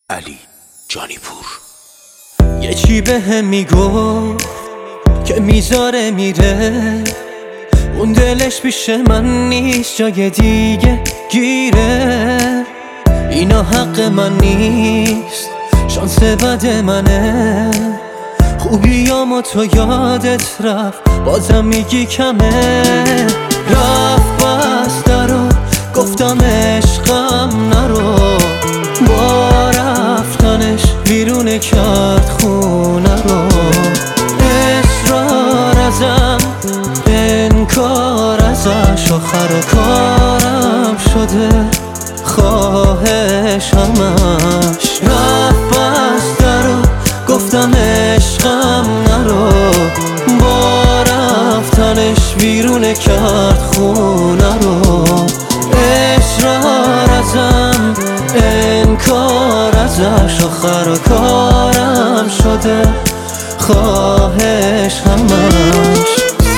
علی جانی پور. یه چی بهم میگفت که میذاره میره، اون دلش پیش من نیست، جای دیگه گیره. اینا حق من نیست، شانس بد منه، خوبیامو تو یادت رفت، بازم میگی کمه. رفت بس درو، گفتم عشقم نرو، با رفتنش بیرون کرد خونه رو. اصرار ازم، انکار ازش، آخر کارم شده خواهش همش. رفت بس درو، گفتم عشقم نرو، با رفتنش بیرون کرد خونه رو. اصرار ازم، انکار ازش، آخر کارم شده خواهش همش.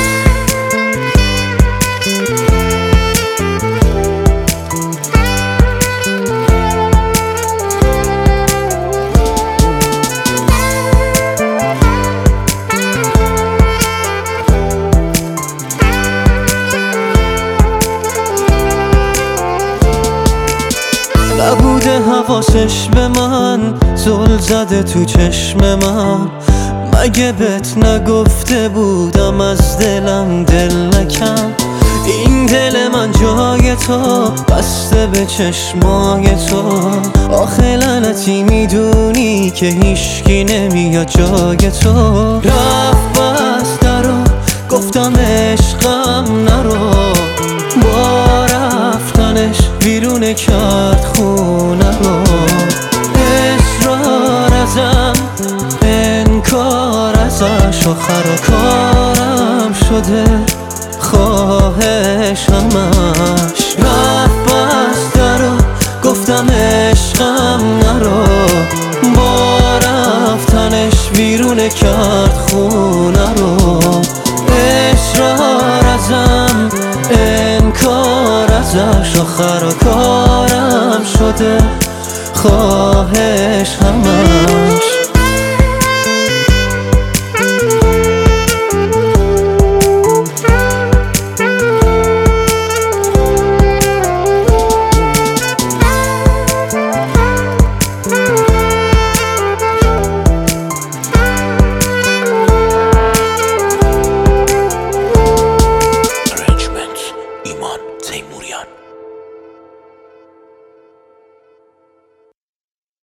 نبوده حواسش به من، زل زده تو چشم من. مگه بهت نگفته بودم از دلم دل نکن؟ این دل من جای تو، بسته به چشمای تو. آخه لعنتی میدونی که هیچکی نمیاد جای تو. رفت بس درو، گفتم عشقم نرو، با رفتنش بیرون کرد خونه رو. اصرار ازم، انکار ازش، آخر کارم شده خواهش همش. رفت بس درو، گفتم عشقم نرو، با رفتنش بیرون کرد خونه رو. اصرار ازم، انکار ازش، آخر کارم شده خواهش همش.